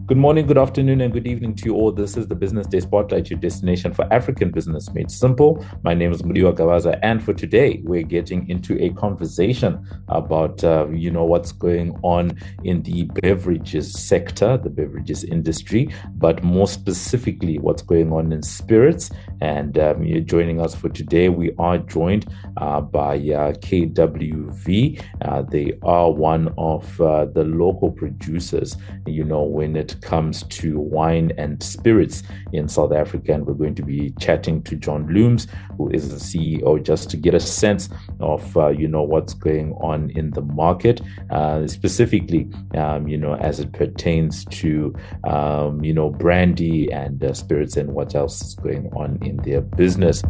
Good morning, good afternoon, and good evening to you all. This is the Business Day Spotlight, your destination for African business made simple. My name is Mudiwa Gawaza, and for today, we're getting into a conversation about, what's going on in the beverages sector, the beverages industry, but more specifically, what's going on in spirits. And you're joining us for today. We are joined by KWV. They are one of the local producers, when it comes to wine and spirits in South Africa. And we're going to be chatting to John Looms, who is the CEO, just to get a sense of, what's going on in the market, specifically, as it pertains to, brandy and spirits and what else is going on in their business.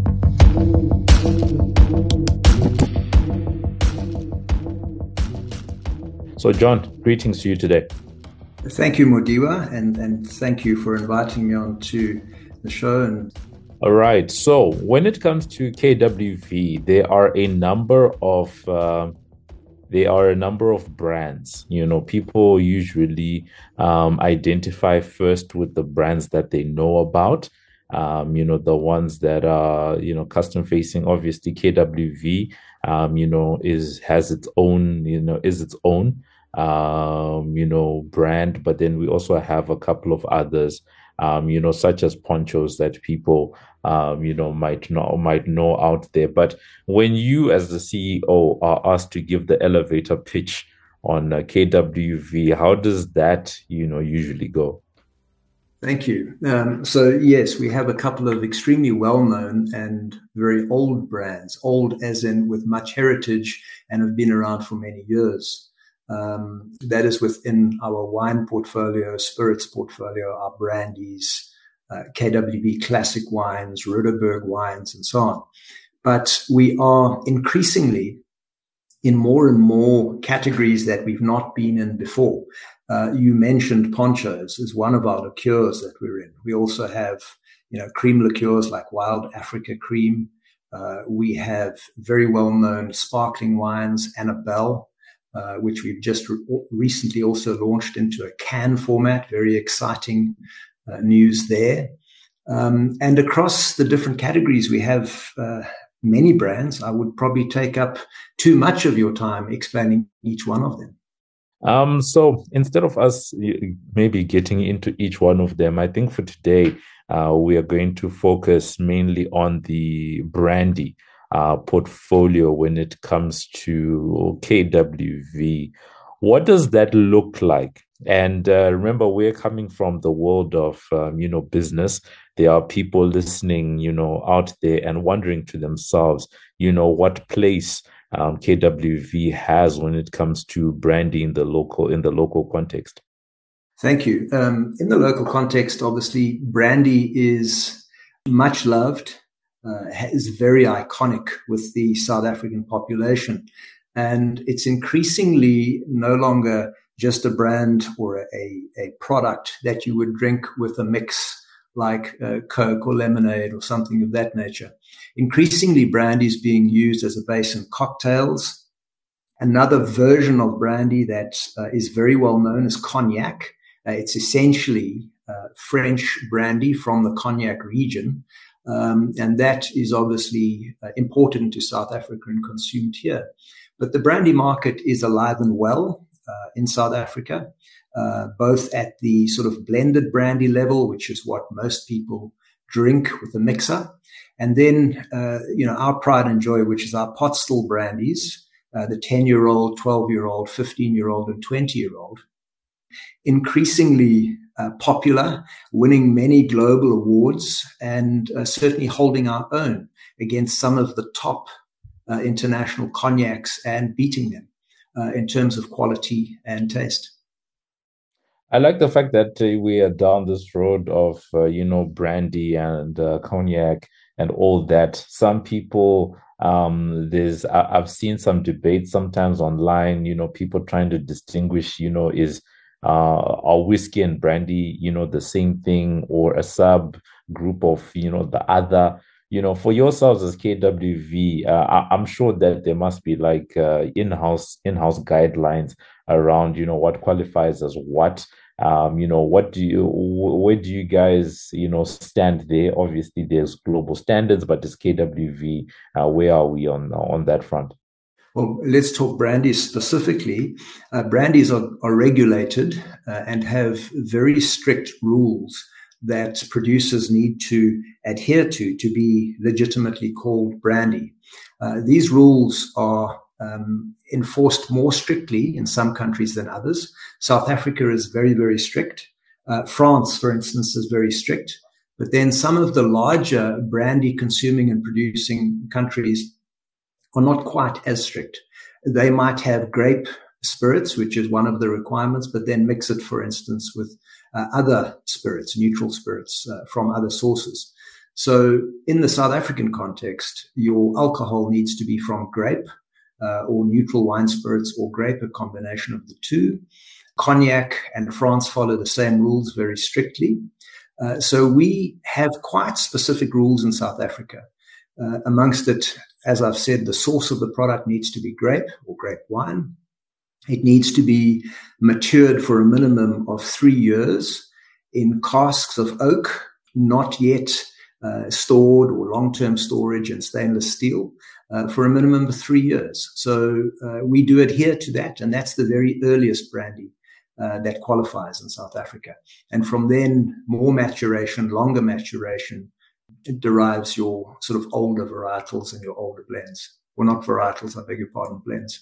So, John, greetings to you today. Thank you, Mudiwa, and thank you for inviting me on to the show. All right. So when it comes to KWV, there are a number of brands. People usually identify first with the brands that they know about. The ones that are custom facing. Obviously, KWV has its own is its own brand, but then we also have a couple of others, such as ponchos that people, might know out there. But when you, as the CEO, are asked to give the elevator pitch on KWV, how does that, usually go? Thank you. So yes, we have a couple of extremely well-known and very old brands, old as in with much heritage and have been around for many years. That is within our wine portfolio, spirits portfolio, our brandies, KWV classic wines, Rudderberg wines, and so on. But we are increasingly in more and more categories that we've not been in before. You mentioned ponchos as one of our liqueurs that we're in. We also have, cream liqueurs like Wild Africa Cream. We have very well-known sparkling wines, Annabelle, which we've just recently also launched into a can format. Very exciting news there. And across the different categories, we have many brands. I would probably take up too much of your time explaining each one of them. So instead of us maybe getting into each one of them, I think for today, we are going to focus mainly on the brandy portfolio when it comes to KWV. What does that look like? And remember, we're coming from the world of, business. There are people listening, out there and wondering to themselves, what place KWV has when it comes to brandy in the local context. Thank you. In the local context, obviously, brandy is much loved. Is very iconic with the South African population. And it's increasingly no longer just a brand or a product that you would drink with a mix like Coke or lemonade or something of that nature. Increasingly, brandy is being used as a base in cocktails. Another version of brandy that is very well known is cognac. It's essentially French brandy from the Cognac region. And that is obviously important to South Africa and consumed here. But the brandy market is alive and well in South Africa, both at the sort of blended brandy level, which is what most people drink with a mixer. And then, our pride and joy, which is our pot still brandies, the 10-year-old, 12-year-old, 15-year-old, and 20-year-old. Increasingly popular, winning many global awards, and certainly holding our own against some of the top international cognacs and beating them in terms of quality and taste. I like the fact that we are down this road of, brandy and cognac and all that. Some people, I've seen some debates sometimes online, people trying to distinguish, are whiskey and brandy, the same thing, or a sub group of, the other? For yourselves as KWV, I'm sure that there must be like in-house guidelines around, what qualifies as what. where do you guys, stand there? Obviously, there's global standards, but as KWV, where are we on that front? Well, let's talk brandies specifically. Brandies are regulated and have very strict rules that producers need to adhere to be legitimately called brandy. These rules are enforced more strictly in some countries than others. South Africa is very, very strict. France, for instance, is very strict. But then some of the larger brandy consuming and producing countries are not quite as strict. They might have grape spirits, which is one of the requirements, but then mix it, for instance, with other spirits, neutral spirits from other sources. So in the South African context, your alcohol needs to be from grape or neutral wine spirits or grape, a combination of the two. Cognac and France follow the same rules very strictly. So we have quite specific rules in South Africa. Amongst it, as I've said, the source of the product needs to be grape or grape wine. It needs to be matured for a minimum of 3 years in casks of oak, not yet stored or long-term storage in stainless steel for a minimum of 3 years. So we do adhere to that, and that's the very earliest brandy that qualifies in South Africa. And from then, more maturation, longer maturation, it derives your sort of older varietals and your older blends. Well, not varietals, I beg your pardon, blends.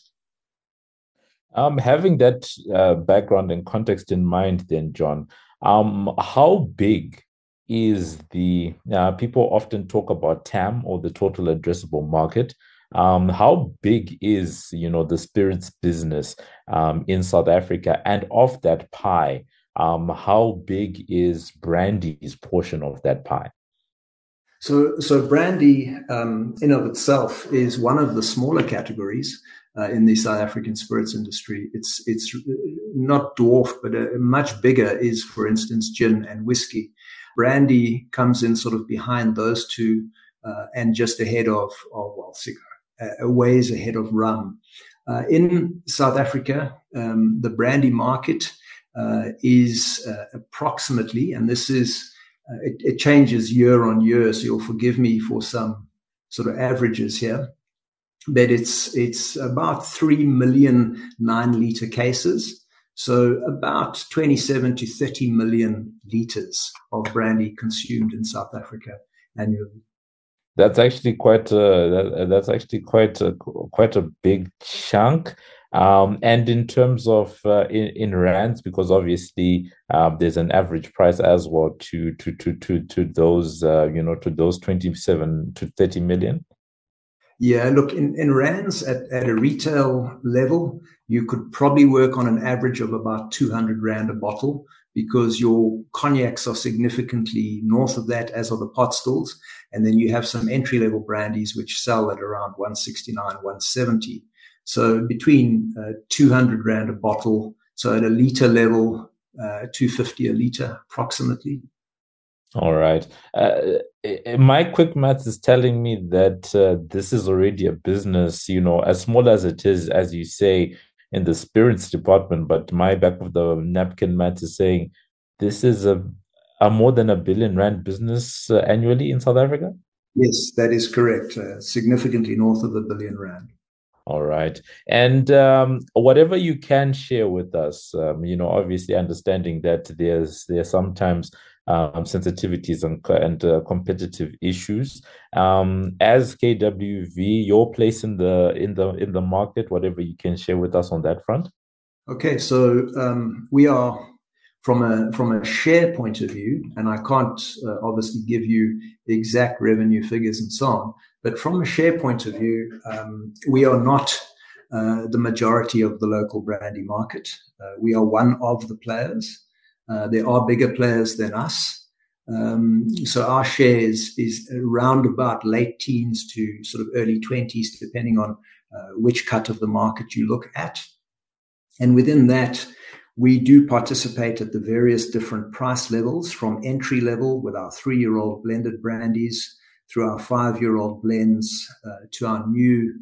Having that background and context in mind, then, John, how big is the people often talk about TAM, or the total addressable market? How big is, the spirits business in South Africa? And of that pie, how big is brandy's portion of that pie? So brandy in of itself is one of the smaller categories in the South African spirits industry. It's not dwarfed, but much bigger is, for instance, gin and whiskey. Brandy comes in sort of behind those two and just ahead of a ways ahead of rum. In South Africa, the brandy market is approximately, and this is it changes year on year, so you'll forgive me for some sort of averages here, but it's about 3 million 9-liter cases, so about 27 to 30 million liters of brandy consumed in South Africa annually. That's actually quite a big chunk. And in terms of in rands, because obviously there's an average price as well to those to those 27 to 30 million. Yeah, look, in rands at a retail level, you could probably work on an average of about 200 rand a bottle, because your cognacs are significantly north of that, as are the pot stills. And then you have some entry-level brandies which sell at around 169, 170. So between 200 rand a bottle, so at a liter level, 250 a liter approximately. All right. My quick maths is telling me that this is already a business, as small as it is, as you say, in the spirits department. But my back of the napkin maths is saying this is a more than R1 billion business annually in South Africa. Yes, that is correct. Significantly north of R1 billion. All right. And whatever you can share with us, obviously understanding that there's sometimes sensitivities and competitive issues. As KWV, your place in the market, whatever you can share with us on that front. Okay, so we are from a share point of view, and I can't obviously give you the exact revenue figures and so on, but from a share point of view, we are not the majority of the local brandy market. We are one of the players. There are bigger players than us. So our share is around about late teens to sort of early 20s, depending on which cut of the market you look at. And within that, we do participate at the various different price levels, from entry level with our 3-year-old blended brandies, through our 5-year-old blends, to our new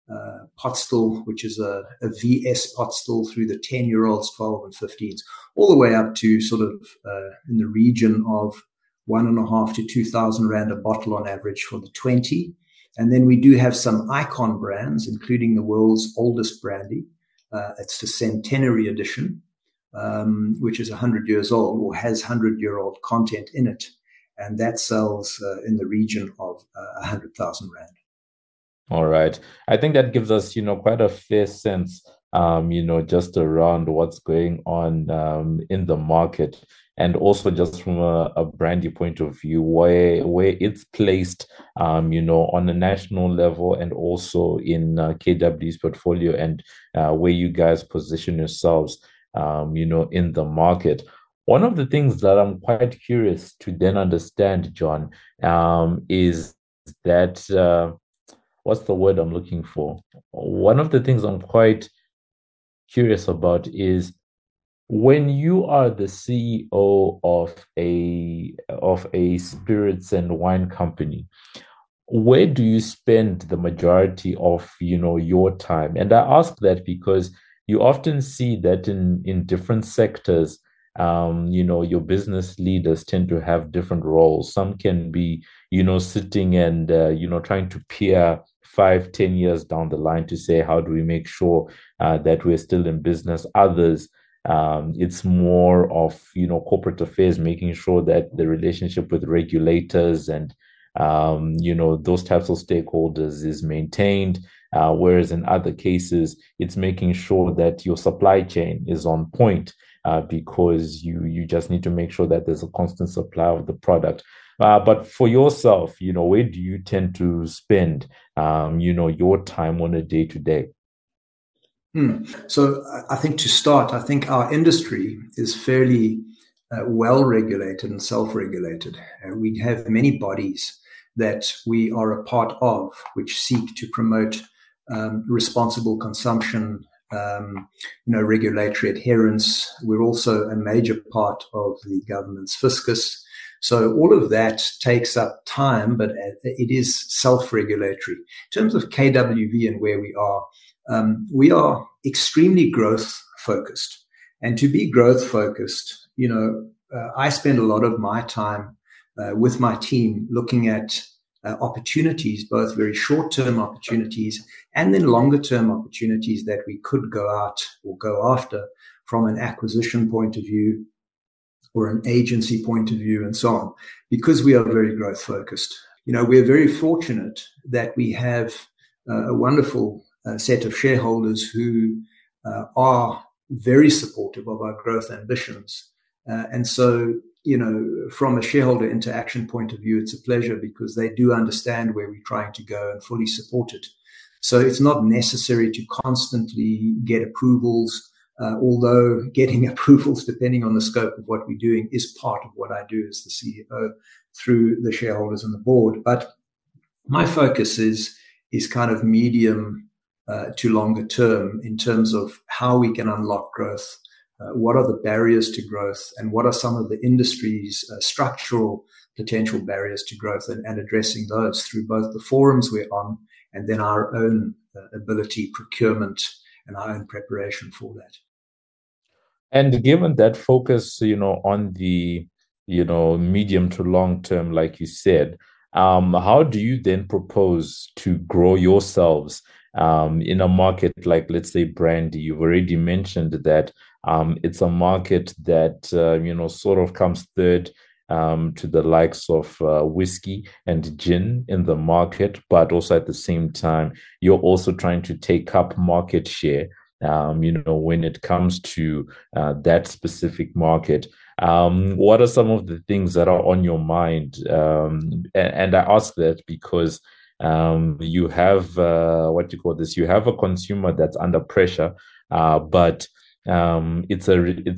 pot still, which is a VS pot still, through the 10-year-olds, 12 and 15s, all the way up to sort of in the region of 1.5 to 2,000 Rand a bottle on average for the 20. And then we do have some icon brands, including the world's oldest brandy. It's the centenary edition, which is 100 years old or has 100-year-old content in it. And that sells in the region of 100,000 Rand. All right. I think that gives us, quite a fair sense, just around what's going on in the market, and also just from a brandy point of view, where it's placed, on a national level, and also in KW's portfolio, and where you guys position yourselves, in the market. One of the things that I'm quite curious to then understand, John, is that what's the word I'm looking for? One of the things I'm quite curious about is, when you are the CEO of a spirits and wine company, where do you spend the majority of your time? And I ask that because you often see that in different sectors, your business leaders tend to have different roles. Some can be, sitting and trying to peer 5-10 years down the line to say, how do we make sure that we're still in business? Others, it's more of corporate affairs, making sure that the relationship with regulators and those types of stakeholders is maintained. Whereas in other cases, it's making sure that your supply chain is on point, because you just need to make sure that there's a constant supply of the product. But for yourself, where do you tend to spend, your time on a day to day? So I think to start, I think our industry is fairly well regulated and self-regulated. We have many bodies that we are a part of, which seek to promote responsible consumption, regulatory adherence. We're also a major part of the government's fiscus. So all of that takes up time, but it is self-regulatory. In terms of KWV and where we are extremely growth focused. And to be growth focused, I spend a lot of my time with my team looking at opportunities, both very short-term opportunities and then longer-term opportunities that we could go out or go after from an acquisition point of view or an agency point of view and so on, because we are very growth focused. We're very fortunate that we have a wonderful set of shareholders who are very supportive of our growth ambitions. And so, from a shareholder interaction point of view, it's a pleasure because they do understand where we're trying to go and fully support it. So it's not necessary to constantly get approvals, although getting approvals, depending on the scope of what we're doing, is part of what I do as the CEO through the shareholders and the board. But my focus is kind of medium to longer term in terms of how we can unlock growth. What are the barriers to growth, and what are some of the industry's structural potential barriers to growth, and addressing those through both the forums we're on and then our own ability, procurement, and our own preparation for that. And given that focus, on the, medium to long term, like you said, how do you then propose to grow yourselves in a market like, let's say, brandy? You've already mentioned that it's a market that, sort of comes third to the likes of whiskey and gin in the market, but also at the same time, you're also trying to take up market share, when it comes to that specific market. What are some of the things that are on your mind? And I ask that because you have you have a consumer that's under pressure, but it's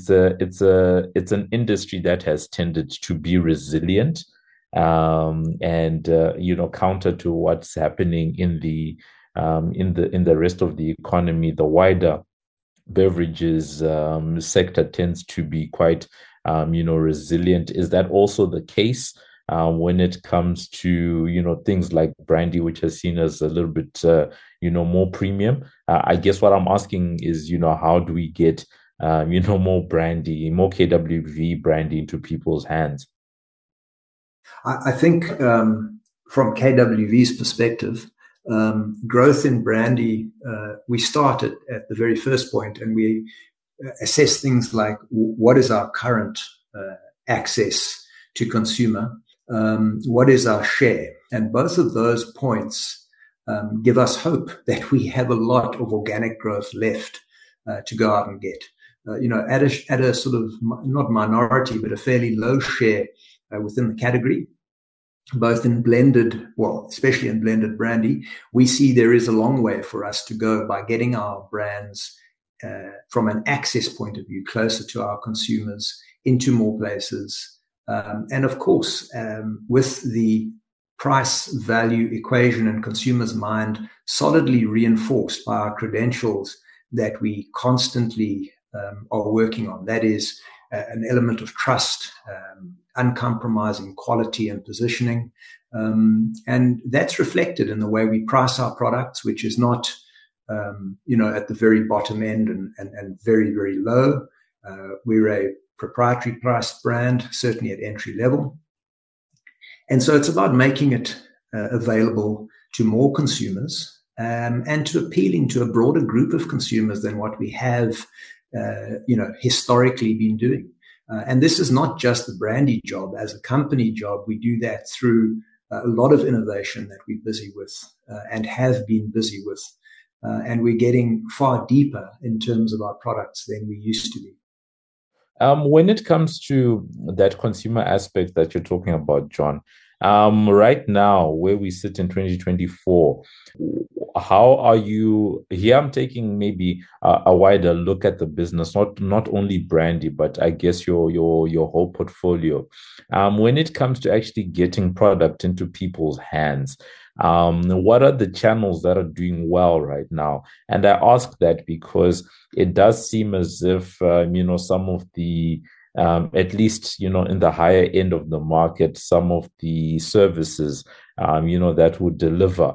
an industry that has tended to be resilient, and counter to what's happening in the rest of the economy. The wider beverages sector tends to be quite resilient. Is that also the case when it comes to, things like brandy, which is seen as a little bit, more premium. I guess what I'm asking is, how do we get, more brandy, more KWV brandy into people's hands? I think from KWV's perspective, growth in brandy, we started at the very first point and we assess things like what is our current access to consumer, what is our share, and both of those points give us hope that we have a lot of organic growth left to go out and get. At a sort of not minority, but a fairly low share within the category, both in blended, especially in blended brandy, we see there is a long way for us to go by getting our brands from an access point of view closer to our consumers, into more places. And of course, with the price value equation in consumers' mind solidly reinforced by our credentials that we constantly are working on. That is an element of trust, uncompromising quality and positioning. And that's reflected in the way we price our products, which is not, at the very bottom end and very, very low. We're a proprietary priced brand, certainly at entry level. And so it's about making it available to more consumers and to appealing to a broader group of consumers than what we have historically been doing. And this is not just the brandy job. As a company job, we do that through a lot of innovation that we're busy with and have been busy with. And we're getting far deeper in terms of our products than we used to be. When it comes to that consumer aspect that you're talking about, John, right now, where we sit in 2024, how are you here? I'm taking maybe a wider look at the business, not only brandy, but I guess your whole portfolio. When it comes to actually getting product into people's hands, what are the channels that are doing well right now? And I ask that because it does seem as if some of the at least, in the higher end of the market, some of the services, that would deliver,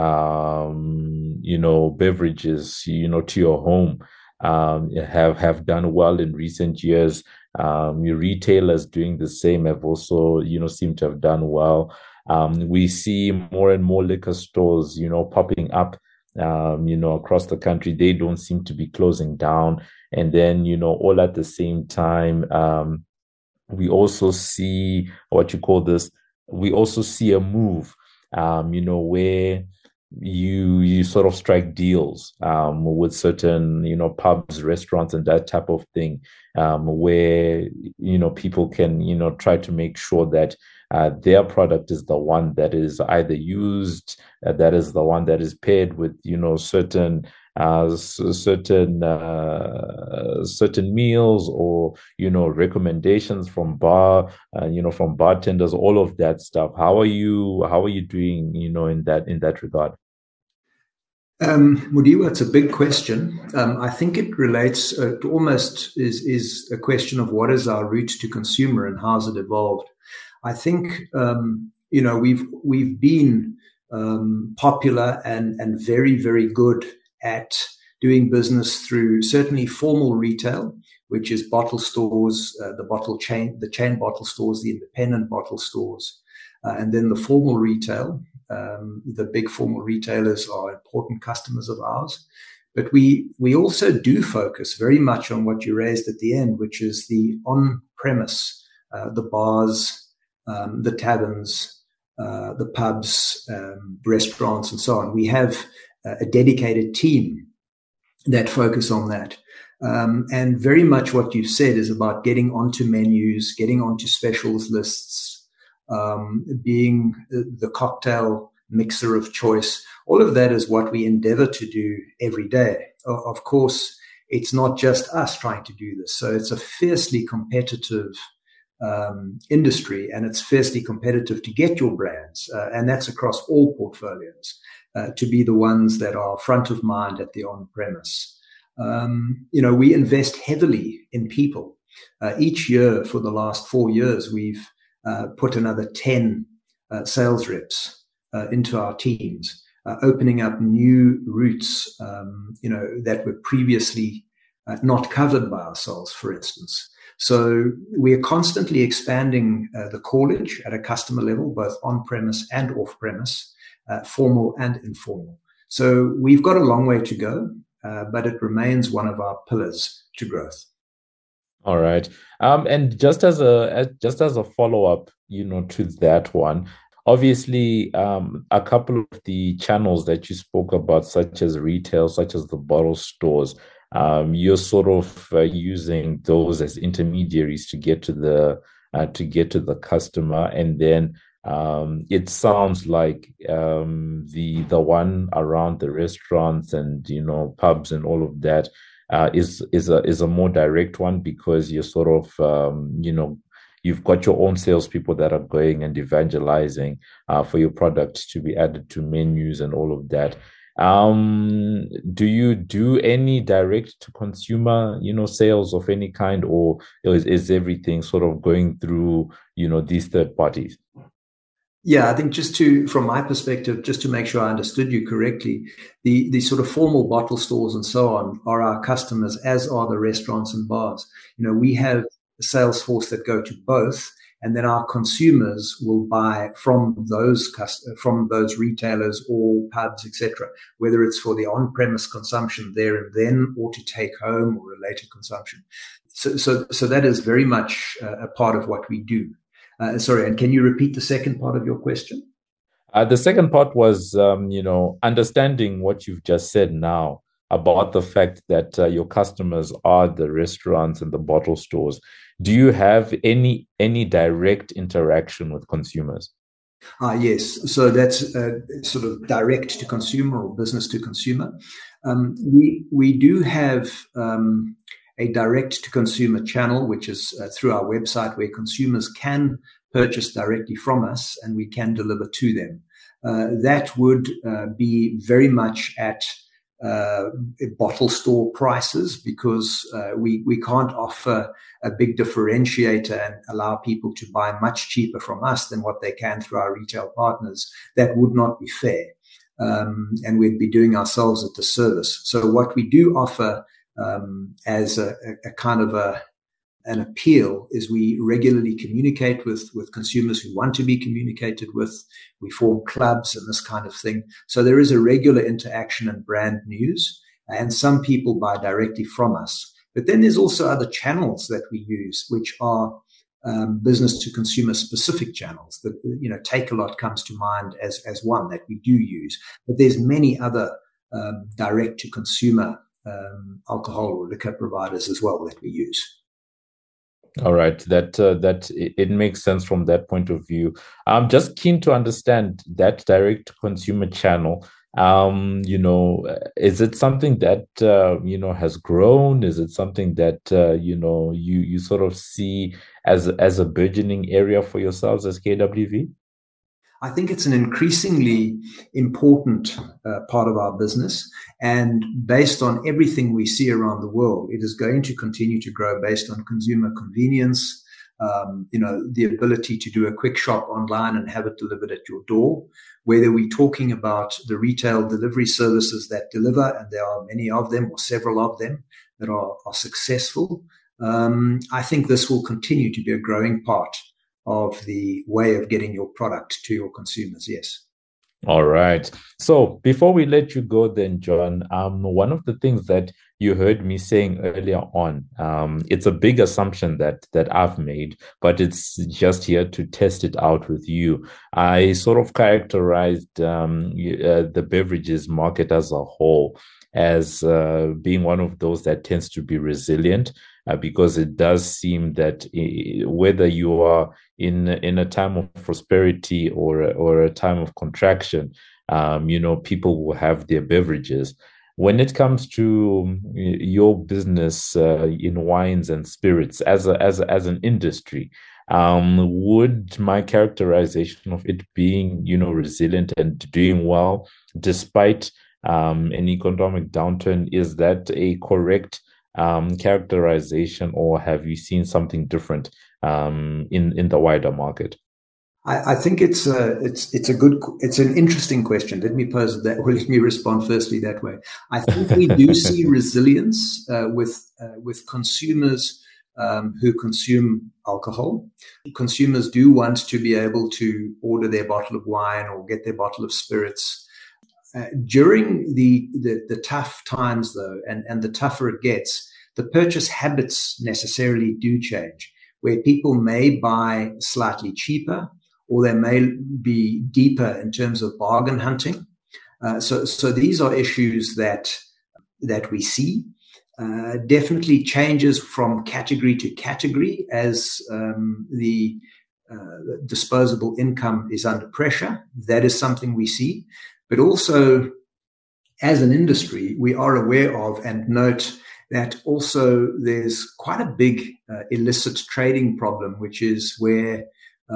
beverages, to your home, have done well in recent years. Your retailers doing the same have also, seem to have done well. We see more and more liquor stores, popping up, across the country. They don't seem to be closing down. And then, all at the same time, we also see we also see a move, where you sort of strike deals with certain, pubs, restaurants, and that type of thing, where, people can, try to make sure that their product is the one that is either used, that is the one that is paired with, certain meals or, recommendations from from bartenders, all of that stuff. How are you doing, in that regard? Mudiwa, it's a big question. I think it relates to almost is a question of what is our route to consumer and how's it evolved. I think we've been popular and very, very good at doing business through certainly formal retail, which is bottle stores, the chain bottle stores, the independent bottle stores, and then the formal retail. The big formal retailers are important customers of ours. But we also do focus very much on what you raised at the end, which is the on-premise, the bars, the taverns, the pubs, restaurants, and so on. We have a dedicated team that focus on that. And very much what you've said is about getting onto menus, getting onto specials lists, being the cocktail mixer of choice. All of that is what we endeavor to do every day. Of course, it's not just us trying to do this. So it's a fiercely competitive industry, and it's fiercely competitive to get your brands, and that's across all portfolios, to be the ones that are front of mind at the on-premise. We invest heavily in people. Each year for the last 4 years, we've put another 10 sales reps into our teams, opening up new routes, that were previously not covered by ourselves, for instance. So we are constantly expanding the callage at a customer level, both on-premise and off-premise, formal and informal. So we've got a long way to go, but it remains one of our pillars to growth. All right. And just as a follow-up, to that one, obviously, a couple of the channels that you spoke about, such as retail, such as the bottle stores, you're sort of using those as intermediaries to get to the customer, and then it sounds like the one around the restaurants and pubs and all of that is a more direct one, because you're sort of you've got your own salespeople that are going and evangelizing for your product to be added to menus and all of that. Do you do any direct to consumer, sales of any kind, or is everything sort of going through, these third parties? Yeah, I think from my perspective, just to make sure I understood you correctly, the sort of formal bottle stores and so on are our customers, as are the restaurants and bars. We have a sales force that go to both, and then our consumers will buy from those retailers or pubs, etc., whether it's for the on-premise consumption there and then, or to take home, or related consumption. So that is very much a part of what we do. Sorry, and can you repeat the second part of your question? The second part was, understanding what you've just said now about the fact that your customers are the restaurants and the bottle stores. Do you have any direct interaction with consumers? Yes. So that's sort of direct to consumer or business to consumer. We do have a direct-to-consumer channel, which is through our website, where consumers can purchase directly from us and we can deliver to them. That would be very much at bottle store prices, because we can't offer a big differentiator and allow people to buy much cheaper from us than what they can through our retail partners. That would not be fair. And we'd be doing ourselves a disservice. So what we do offer as a kind of an appeal is we regularly communicate with consumers who want to be communicated with. We form clubs and this kind of thing. So there is a regular interaction and brand news, and some people buy directly from us. But then there's also other channels that we use, which are business to consumer specific channels. That Takealot comes to mind as one that we do use. But there's many other direct to consumer alcohol or liquor providers as well that we use. All right, that it makes sense from that point of view. I'm just keen to understand that direct to consumer channel. Is it something that has grown? Is it something that you sort of see as a burgeoning area for yourselves as KWV? I think it's an increasingly important part of our business, and based on everything we see around the world, it is going to continue to grow based on consumer convenience, the ability to do a quick shop online and have it delivered at your door. Whether we're talking about the retail delivery services that deliver, and there are many of them or several of them that are successful, I think this will continue to be a growing part of the way of getting your product to your consumers. Yes. All right. So before we let you go then, John, one of the things that you heard me saying earlier on, it's a big assumption that I've made, but it's just here to test it out with you. I sort of characterized the beverages market as a whole as being one of those that tends to be resilient, because it does seem that whether you are in a time of prosperity or a time of contraction, people will have their beverages. When it comes to your business in wines and spirits as an industry, would my characterization of it being resilient and doing well despite an economic downturn, is that a correct characterization, or have you seen something different in the wider market? I think it's an interesting question. Let me pose that, or let me respond firstly that way. I think we do see resilience with consumers who consume alcohol. Consumers do want to be able to order their bottle of wine or get their bottle of spirits. During the tough times, though, and the tougher it gets, the purchase habits necessarily do change, where people may buy slightly cheaper, or they may be deeper in terms of bargain hunting. So these are issues that we see. Definitely changes from category to category as the disposable income is under pressure. That is something we see. But also, as an industry, we are aware of and note that also there's quite a big illicit trading problem, which is where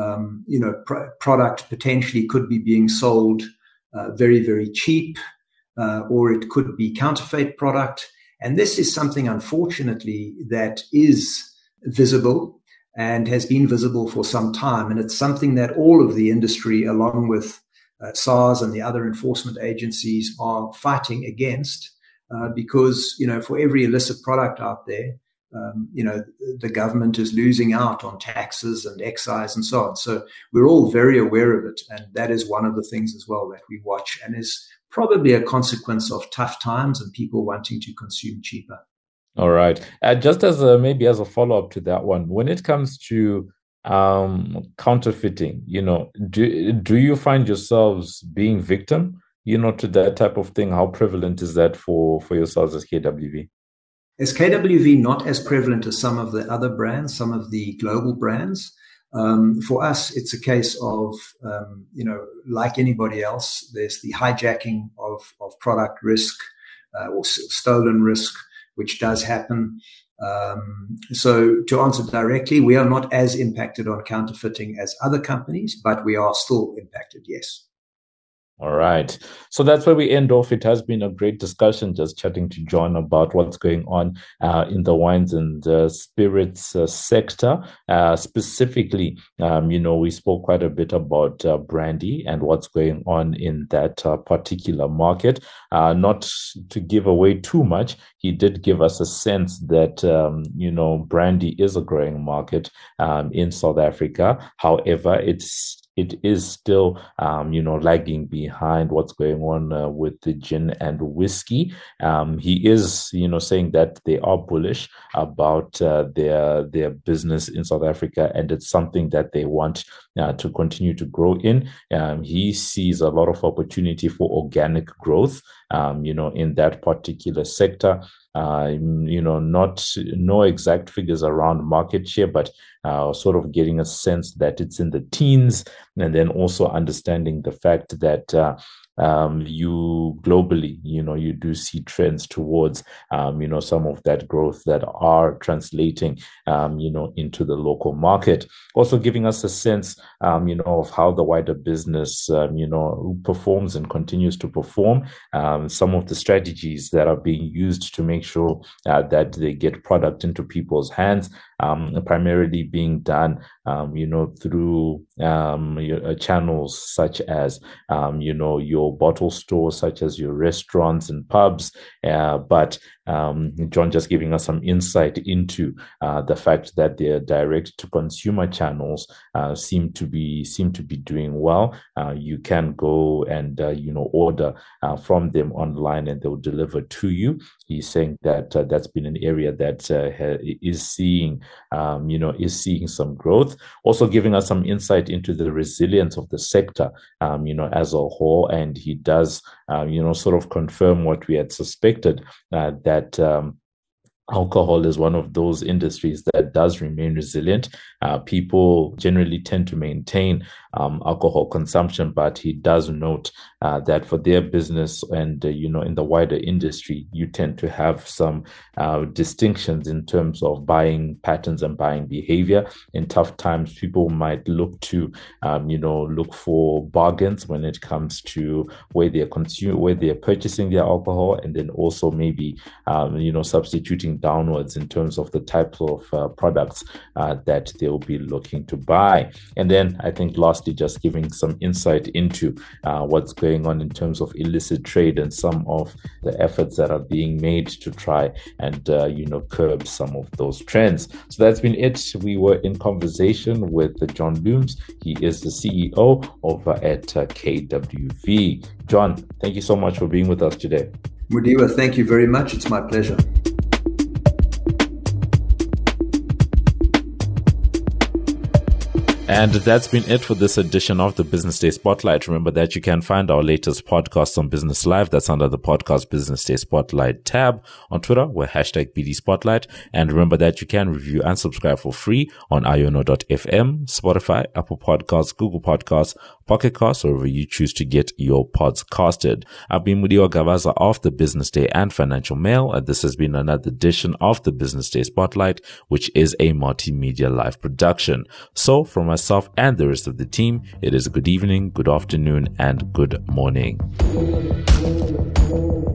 product potentially could be being sold very, very cheap, or it could be counterfeit product. And this is something, unfortunately, that is visible and has been visible for some time. And it's something that all of the industry, along with SARS and the other enforcement agencies, are fighting against because, for every illicit product out there, the government is losing out on taxes and excise and so on. So we're all very aware of it. And that is one of the things as well that we watch, and is probably a consequence of tough times and people wanting to consume cheaper. All right. Just as maybe as a follow-up to that one, when it comes to counterfeiting, do you find yourselves being victim, to that type of thing? How prevalent is that for yourselves as KWV? As KWV, not as prevalent as some of the other brands, some of the global brands. For us, it's a case of, like anybody else, there's the hijacking of product risk or stolen risk, which does happen. So to answer directly, we are not as impacted on counterfeiting as other companies, but we are still impacted, yes. All right. So that's where we end off. It has been a great discussion, just chatting to John about what's going on in the wines and spirits sector. Specifically, we spoke quite a bit about brandy and what's going on in that particular market. Not to give away too much, he did give us a sense that, brandy is a growing market in South Africa. However, it is still, lagging behind what's going on with the gin and whiskey. He is, saying that they are bullish about their business in South Africa, and it's something that they want to continue to grow in. He sees a lot of opportunity for organic growth, in that particular sector. No exact figures around market share, but sort of getting a sense that it's in the teens, and then also understanding the fact that you globally, you do see trends towards, some of that growth that are translating, into the local market. Also giving us a sense, of how the wider business, performs and continues to perform. Some of the strategies that are being used to make sure that they get product into people's hands, primarily being done, through channels such as, your bottle stores, such as your restaurants and pubs. But John just giving us some insight into the fact that their direct to consumer channels seem to be doing well. You can go and order from them online, and they'll deliver to you. He's saying that that's been an area that is seeing some growth. Also giving us some insight into the resilience of the sector, as a whole. And he does, sort of confirm what we had suspected, that alcohol is one of those industries that does remain resilient. People generally tend to maintain alcohol consumption, but he does note that for their business and, in the wider industry, you tend to have some distinctions in terms of buying patterns and buying behavior. In tough times, people might look to, look for bargains when it comes to where they're purchasing their alcohol, and then also maybe, substituting downwards in terms of the types of products that they'll be looking to buy. And then I think lastly, just giving some insight into what's going on in terms of illicit trade and some of the efforts that are being made to try and, curb some of those trends. So that's been it. We were in conversation with John Looms. He is the CEO over at KWV. John, thank you so much for being with us today. Mudiwa, thank you very much. It's my pleasure. And that's been it for this edition of the Business Day Spotlight. Remember that you can find our latest podcasts on Business Live. That's under the podcast Business Day Spotlight tab. On Twitter, we're #BD Spotlight. And remember that you can review and subscribe for free on iono.fm, Spotify, Apple Podcasts, Google Podcasts, Pocket Casts, or wherever you choose to get your pods casted. I've been Mudiwa Gavaza of the Business Day and Financial Mail, and this has been another edition of the Business Day Spotlight, which is a multimedia live production. So from myself and the rest of the team, it is good evening, good afternoon, and good morning.